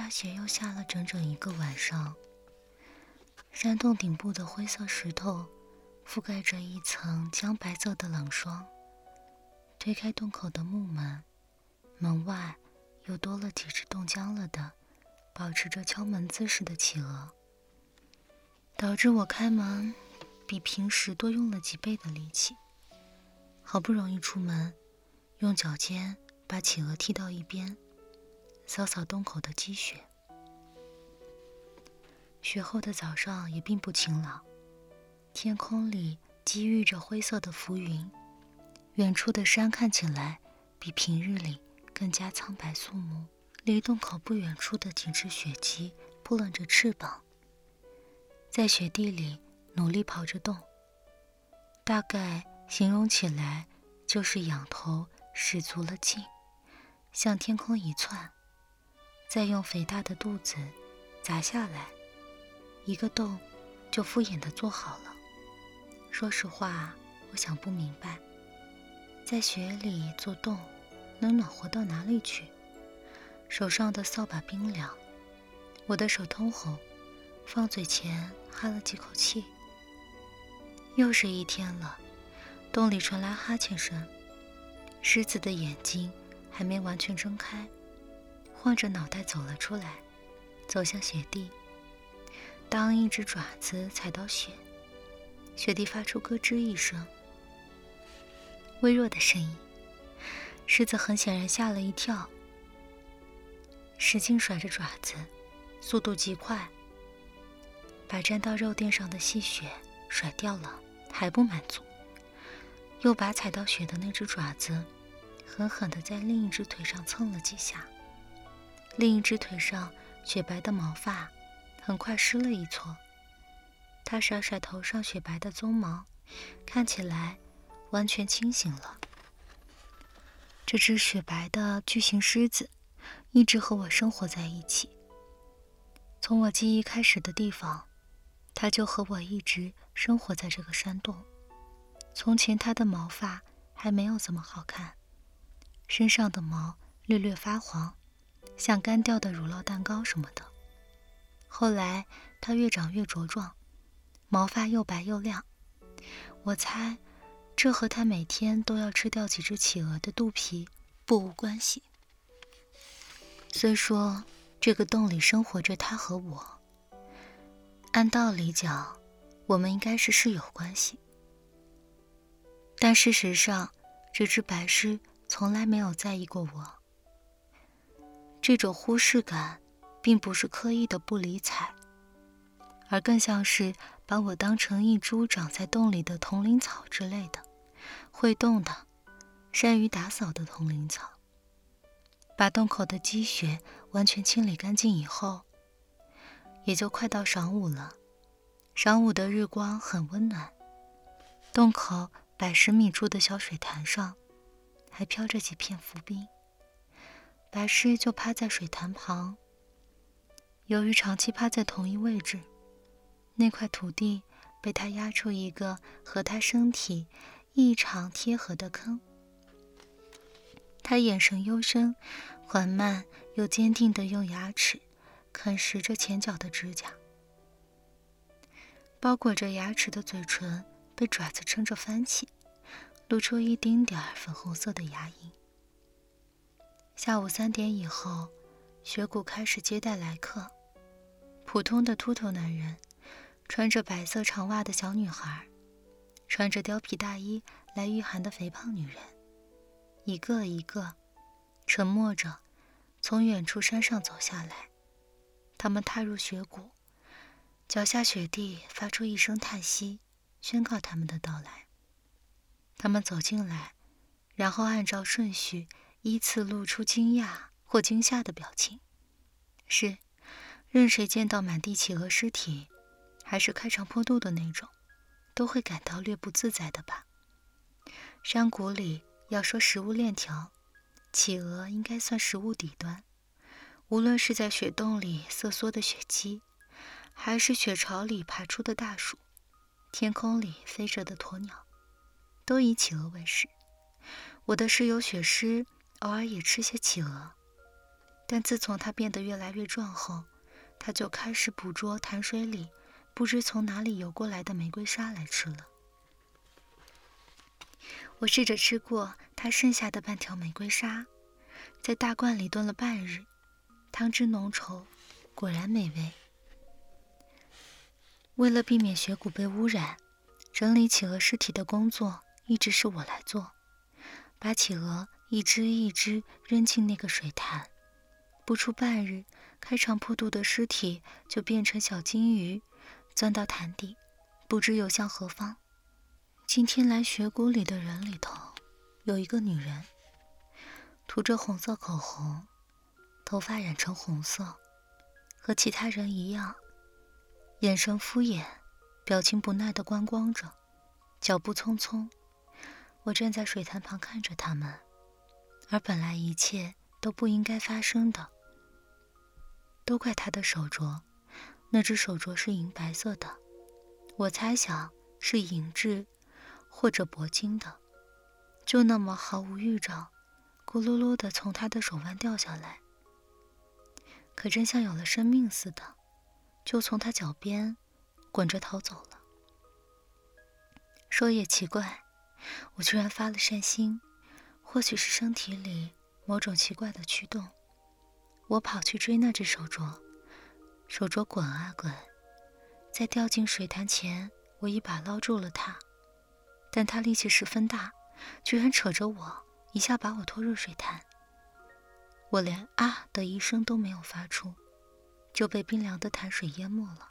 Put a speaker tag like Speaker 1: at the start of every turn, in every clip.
Speaker 1: 下雪又下了整整1个晚上。山洞顶部的灰色石头覆盖着一层姜白色的冷霜。推开洞口的木门，门外又多了几只冻僵了的、保持着敲门姿势的企鹅，导致我开门比平时多用了几倍的力气。好不容易出门，用脚尖把企鹅踢到一边，扫扫洞口的积雪。雪后的早上也并不晴朗，天空里积郁着灰色的浮云，远处的山看起来比平日里更加苍白肃穆。离洞口不远处的几只雪鸡扑棱着翅膀，在雪地里努力刨着洞，大概形容起来就是仰头使足了劲，向天空一窜，再用肥大的肚子砸下来，一个洞就敷衍地做好了。说实话，我想不明白，在雪里做洞能暖和到哪里去？手上的扫把冰凉，我的手通红，放嘴前哈了几口气。又是一天了，洞里传来哈欠声，狮子的眼睛还没完全睁开，晃着脑袋走了出来，走向雪地。当一只爪子踩到雪，雪地发出咯吱一声，微弱的声音。狮子很显然吓了一跳，使劲甩着爪子，速度极快，把沾到肉垫上的细雪甩掉了。还不满足，又把踩到雪的那只爪子狠狠地在另一只腿上蹭了几下，另一只腿上雪白的毛发很快湿了一撮。他甩甩头上雪白的鬃毛，看起来完全清醒了。这只雪白的巨型狮子一直和我生活在一起，从我记忆开始的地方，它就和我一直生活在这个山洞。从前它的毛发还没有这么好看，身上的毛略略发黄，像干掉的乳酪蛋糕什么的。后来它越长越茁壮，毛发又白又亮。我猜这和它每天都要吃掉几只企鹅的肚皮不无关系。虽说这个洞里生活着它和我，按道理讲我们应该是室友关系，但事实上这只白狮从来没有在意过我。这种忽视感并不是刻意的不理睬，而更像是把我当成一株长在洞里的铜铃草之类的，会动的，善于打扫的铜铃草。把洞口的积雪完全清理干净以后，也就快到晌午了。晌午的日光很温暖，洞口110米处的小水潭上还飘着几片浮冰。白狮就趴在水潭旁，由于长期趴在同一位置，那块土地被它压出一个和它身体异常贴合的坑。它眼神幽深，缓慢又坚定地用牙齿啃食着前脚的指甲，包裹着牙齿的嘴唇被爪子撑着翻起，露出一丁点儿粉红色的牙龈。下午3点以后，雪谷开始接待来客，普通的秃头男人，穿着白色长袜的小女孩，穿着貂皮大衣来御寒的肥胖女人，一个一个沉默着从远处山上走下来。他们踏入雪谷，脚下雪地发出一声叹息，宣告他们的到来。他们走进来，然后按照顺序依次露出惊讶或惊吓的表情。是，任谁见到满地企鹅尸体，还是开肠破肚的那种，都会感到略不自在的吧。山谷里要说食物链条，企鹅应该算食物底端。无论是在雪洞里瑟缩的雪鸡，还是雪巢里爬出的大鼠，天空里飞着的鸵鸟，都以企鹅为食。我的室友雪狮偶尔也吃些企鹅， 但自从他变得越来越壮后，他就开始捕捉潭水里不知从哪里游过来的玫瑰沙来吃了。我试着吃过他剩下的半条玫瑰沙，在大罐里炖了半日，汤汁浓稠，果然美味。为了避免血骨被污染，整理企鹅尸体的工作一直是我来做，把企鹅一只一只扔进那个水潭。不出半日，开肠破肚的尸体就变成小金鱼，钻到潭底，不知游向何方。今天来雪谷里的人里头，有一个女人，涂着红色口红，头发染成红色，和其他人一样，眼神敷衍，表情不耐地观光着，脚步匆匆。我站在水潭旁看着他们，而本来一切都不应该发生的，都怪他的手镯。那只手镯是银白色的，我猜想是银质或者铂金的，就那么毫无预兆，咕噜噜地从他的手腕掉下来，可真像有了生命似的，就从他脚边滚着逃走了。说也奇怪，我居然发了善心，或许是身体里某种奇怪的驱动，我跑去追那只手镯，手镯滚啊滚，在掉进水潭前，我一把捞住了它，但它力气十分大，居然扯着我，一下把我拖入水潭。我连啊的一声都没有发出，就被冰凉的潭水淹没了。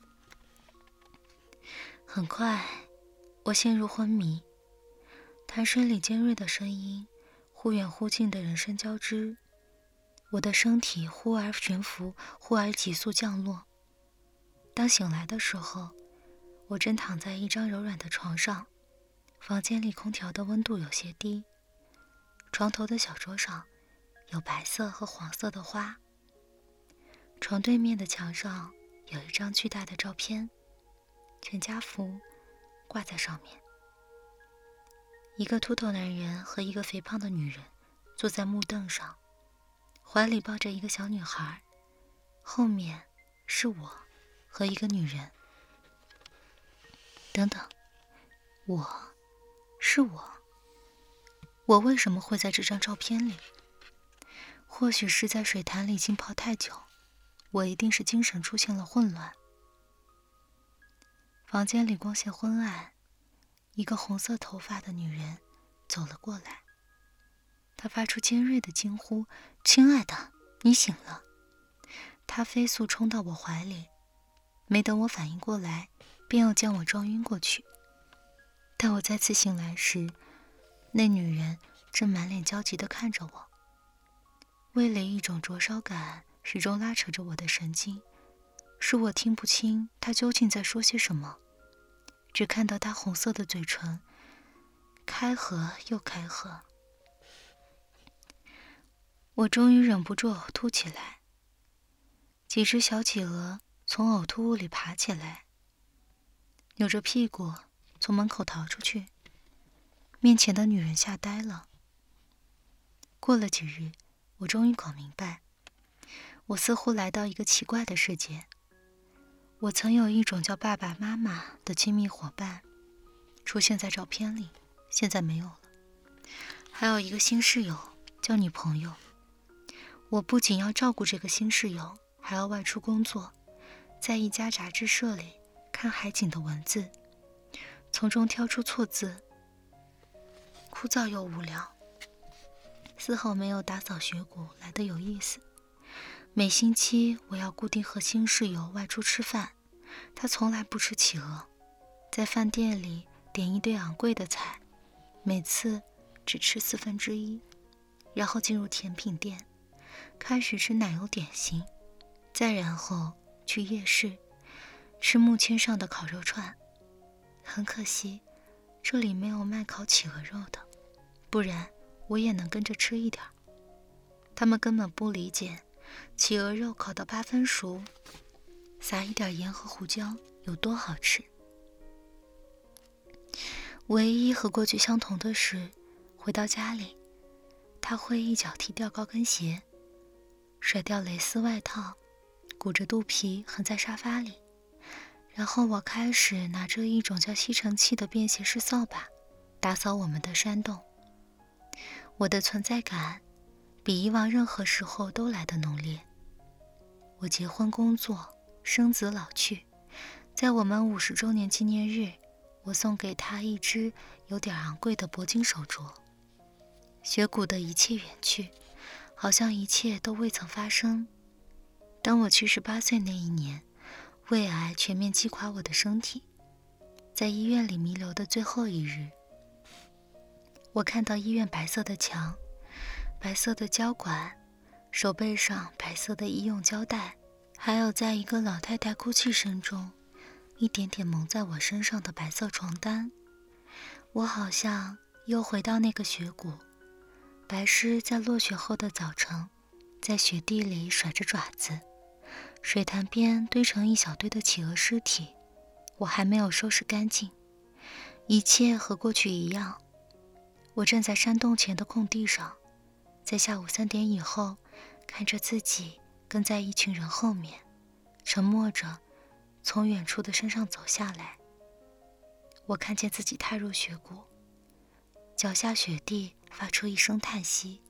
Speaker 1: 很快，我陷入昏迷，潭水里尖锐的声音，忽远忽近的人声交织，我的身体忽而悬浮，忽而急速降落。当醒来的时候，我正躺在一张柔软的床上，房间里空调的温度有些低，床头的小桌上有白色和黄色的花，床对面的墙上有一张巨大的照片，全家福挂在上面。一个秃头男人和一个肥胖的女人坐在木凳上，怀里抱着一个小女孩，后面是我和一个女人。等等，我为什么会在这张照片里？或许是在水潭里浸泡太久，我一定是精神出现了混乱。房间里光线昏暗，一个红色头发的女人走了过来，她发出尖锐的惊呼：“亲爱的，你醒了！”她飞速冲到我怀里，没等我反应过来，便又将我撞晕过去。待我再次醒来时，那女人正满脸焦急地看着我，胃里一种灼烧感始终拉扯着我的神经，使我听不清她究竟在说些什么，只看到她红色的嘴唇开合又开合。我终于忍不住呕吐起来，几只小企鹅从呕吐物里爬起来，扭着屁股从门口逃出去。面前的女人吓呆了。过了几日，我终于搞明白，我似乎来到一个奇怪的世界。我曾有一种叫爸爸妈妈的亲密伙伴，出现在照片里，现在没有了。还有一个新室友叫女朋友，我不仅要照顾这个新室友，还要外出工作，在一家杂志社里看海景的文字，从中挑出错字，枯燥又无聊，丝毫没有打扫雪谷来得有意思。每星期我要固定和新室友外出吃饭，他从来不吃企鹅，在饭店里点一堆昂贵的菜，每次只吃1/4，然后进入甜品店，开始吃奶油点心，再然后去夜市吃木签上的烤肉串。很可惜，这里没有卖烤企鹅肉的，不然我也能跟着吃一点。他们根本不理解企鹅肉烤到8分熟，撒一点盐和胡椒有多好吃。唯一和过去相同的是，回到家里，他会一脚踢掉高跟鞋， 甩掉蕾丝外套，鼓着肚皮横在沙发里。然后我开始拿着一种叫吸尘器的便携式扫把，打扫我们的山洞。我的存在感比以往任何时候都来得浓烈。我结婚、工作、生子、老去，在我们50周年纪念日，我送给他一只有点昂贵的铂金手镯。雪谷的一切远去，好像一切都未曾发生。当我78岁那一年，胃癌全面击垮我的身体，在医院里弥留的最后一日，我看到医院白色的墙，白色的胶管，手背上白色的医用胶带，还有在一个老太太哭泣声中一点点蒙在我身上的白色床单。我好像又回到那个雪谷，白狮在落雪后的早晨，在雪地里甩着爪子，水潭边堆成一小堆的企鹅尸体，我还没有收拾干净，一切和过去一样。我站在山洞前的空地上，在下午3点以后，看着自己跟在一群人后面，沉默着从远处的山上走下来。我看见自己踏入雪谷，脚下雪地发出一声叹息，